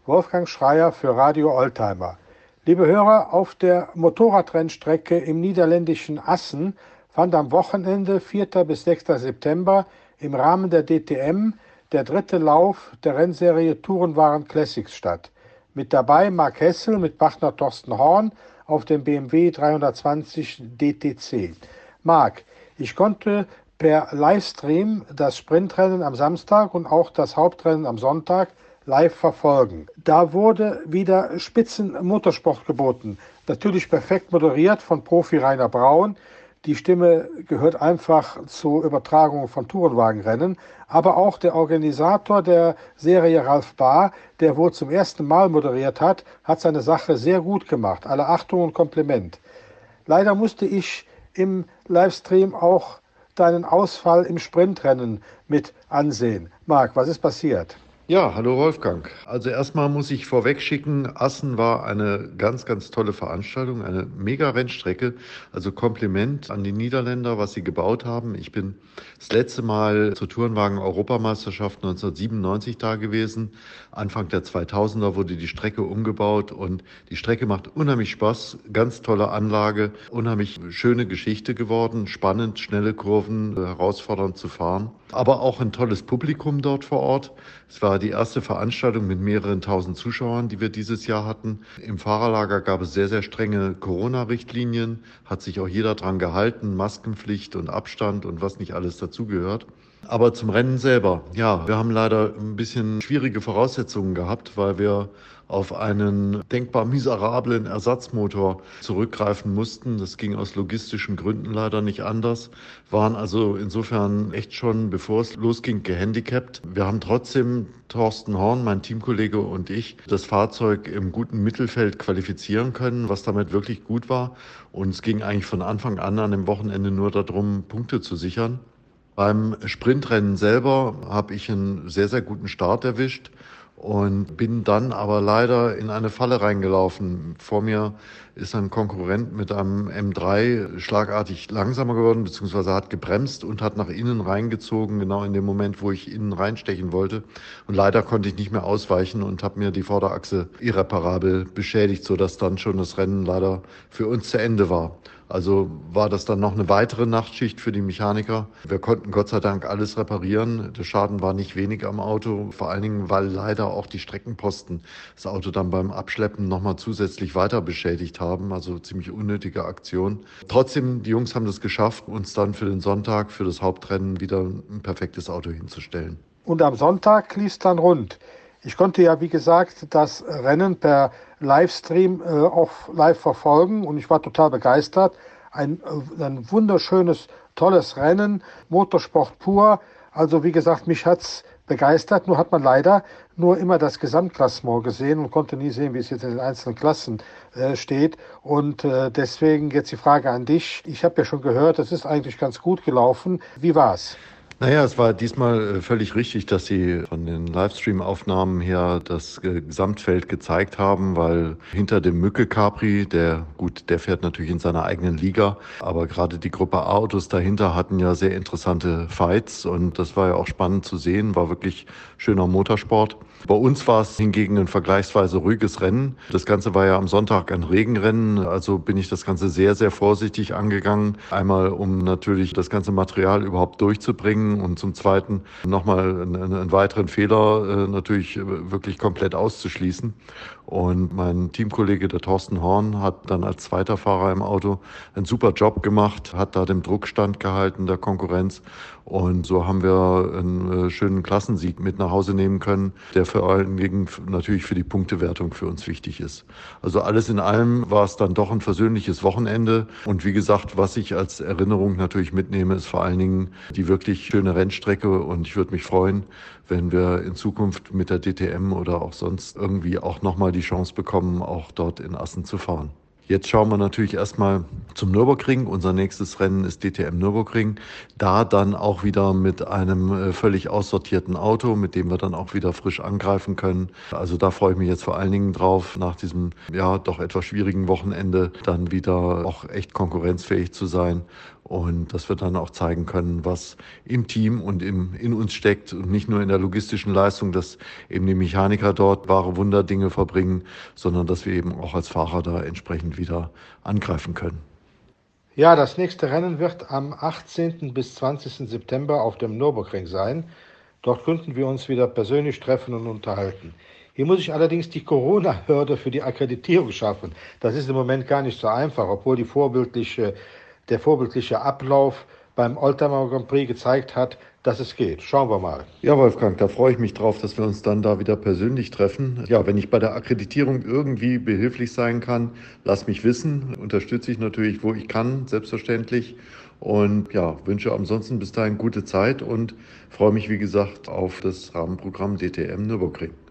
Wolfgang Schreier für Radio Oldtimer. Liebe Hörer, auf der Motorradrennstrecke im niederländischen Assen fand am Wochenende 4. bis 6. September im Rahmen der DTM der dritte Lauf der Rennserie Tourenwagen Classics statt. Mit dabei Marc Hessel mit Partner Thorsten Horn auf dem BMW 320 DTC. Marc, ich konnte per Livestream das Sprintrennen am Samstag und auch das Hauptrennen am Sonntag live verfolgen. Da wurde wieder Spitzenmotorsport geboten. Natürlich perfekt moderiert von Profi Rainer Braun. Die Stimme gehört einfach zur Übertragung von Tourenwagenrennen. Aber auch der Organisator der Serie Ralf Bahr, der wohl zum ersten Mal moderiert hat seine Sache sehr gut gemacht. Alle Achtung und Kompliment. Leider musste ich im Livestream auch deinen Ausfall im Sprintrennen mit ansehen. Marc, was ist passiert? Ja, hallo Wolfgang. Also erstmal muss ich vorweg schicken, Assen war eine ganz, ganz tolle Veranstaltung, eine mega Rennstrecke. Also Kompliment an die Niederländer, was sie gebaut haben. Ich bin das letzte Mal zur Tourenwagen-Europameisterschaft 1997 da gewesen. Anfang der 2000er wurde die Strecke umgebaut und die Strecke macht unheimlich Spaß. Ganz tolle Anlage, unheimlich schöne Geschichte geworden. Spannend, schnelle Kurven, herausfordernd zu fahren. Aber auch ein tolles Publikum dort vor Ort. Es war die erste Veranstaltung mit mehreren tausend Zuschauern, die wir dieses Jahr hatten. Im Fahrerlager gab es sehr, sehr strenge Corona-Richtlinien. Hat sich auch jeder dran gehalten. Maskenpflicht und Abstand und was nicht alles dazugehört. Aber zum Rennen selber. Ja, wir haben leider ein bisschen schwierige Voraussetzungen gehabt, weil wir auf einen denkbar miserablen Ersatzmotor zurückgreifen mussten. Das ging aus logistischen Gründen leider nicht anders. Waren also insofern echt schon, bevor es losging, gehandicapt. Wir haben trotzdem Thorsten Horn, mein Teamkollege und ich, das Fahrzeug im guten Mittelfeld qualifizieren können, was damit wirklich gut war. Und es ging eigentlich von Anfang an dem Wochenende nur darum, Punkte zu sichern. Beim Sprintrennen selber habe ich einen sehr, sehr guten Start erwischt und bin dann aber leider in eine Falle reingelaufen. Vor mir ist ein Konkurrent mit einem M3 schlagartig langsamer geworden, beziehungsweise hat gebremst und hat nach innen reingezogen, genau in dem Moment, wo ich innen reinstechen wollte. Und leider konnte ich nicht mehr ausweichen und habe mir die Vorderachse irreparabel beschädigt, sodass dann schon das Rennen leider für uns zu Ende war. Also war das dann noch eine weitere Nachtschicht für die Mechaniker. Wir konnten Gott sei Dank alles reparieren. Der Schaden war nicht wenig am Auto, vor allen Dingen, weil leider auch die Streckenposten das Auto dann beim Abschleppen nochmal zusätzlich weiter beschädigt haben. Also ziemlich unnötige Aktion. Trotzdem, die Jungs haben das geschafft, uns dann für den Sonntag, für das Hauptrennen wieder ein perfektes Auto hinzustellen. Und am Sonntag lief es dann rund. Ich konnte ja, wie gesagt, das Rennen per Livestream auch live verfolgen und ich war total begeistert. Ein wunderschönes, tolles Rennen, Motorsport pur. Also wie gesagt, mich hat's begeistert. Nur hat man leider nur immer das Gesamtklassement gesehen und konnte nie sehen, wie es jetzt in den einzelnen Klassen steht. Und deswegen jetzt die Frage an dich. Ich habe ja schon gehört, es ist eigentlich ganz gut gelaufen. Wie war's? Naja, es war diesmal völlig richtig, dass Sie von den Livestream-Aufnahmen her das Gesamtfeld gezeigt haben, weil hinter dem Mücke Capri, der fährt natürlich in seiner eigenen Liga, aber gerade die Gruppe A-Autos dahinter hatten ja sehr interessante Fights und das war ja auch spannend zu sehen, war wirklich schöner Motorsport. Bei uns war es hingegen ein vergleichsweise ruhiges Rennen. Das Ganze war ja am Sonntag ein Regenrennen, also bin ich das Ganze sehr, sehr vorsichtig angegangen. Einmal, um natürlich das ganze Material überhaupt durchzubringen und zum Zweiten nochmal einen weiteren Fehler natürlich wirklich komplett auszuschließen. Und mein Teamkollege, der Thorsten Horn, hat dann als zweiter Fahrer im Auto einen super Job gemacht, hat da dem Druck standgehalten, der Konkurrenz. Und so haben wir einen schönen Klassensieg mit nach Hause nehmen können, der vor allen Dingen natürlich für die Punktewertung für uns wichtig ist. Also alles in allem war es dann doch ein versöhnliches Wochenende. Und wie gesagt, was ich als Erinnerung natürlich mitnehme, ist vor allen Dingen die wirklich schöne Rennstrecke. Und ich würde mich freuen, wenn wir in Zukunft mit der DTM oder auch sonst irgendwie auch nochmal die Chance bekommen, auch dort in Assen zu fahren. Jetzt schauen wir natürlich erstmal zum Nürburgring. Unser nächstes Rennen ist DTM Nürburgring. Da dann auch wieder mit einem völlig aussortierten Auto, mit dem wir dann auch wieder frisch angreifen können. Also da freue ich mich jetzt vor allen Dingen drauf, nach diesem ja doch etwas schwierigen Wochenende dann wieder auch echt konkurrenzfähig zu sein. Und dass wir dann auch zeigen können, was im Team und in uns steckt und nicht nur in der logistischen Leistung, dass eben die Mechaniker dort wahre Wunderdinge verbringen, sondern dass wir eben auch als Fahrer da entsprechend wieder angreifen können. Ja, das nächste Rennen wird am 18. bis 20. September auf dem Nürburgring sein. Dort könnten wir uns wieder persönlich treffen und unterhalten. Hier muss ich allerdings die Corona-Hürde für die Akkreditierung schaffen. Das ist im Moment gar nicht so einfach, obwohl der vorbildliche Ablauf beim Oldtimer Grand Prix gezeigt hat, dass es geht. Schauen wir mal. Ja, Wolfgang, da freue ich mich drauf, dass wir uns dann da wieder persönlich treffen. Ja, wenn ich bei der Akkreditierung irgendwie behilflich sein kann, lass mich wissen. Unterstütze ich natürlich, wo ich kann, selbstverständlich. Und ja, wünsche ansonsten bis dahin gute Zeit und freue mich, wie gesagt, auf das Rahmenprogramm DTM Nürburgring.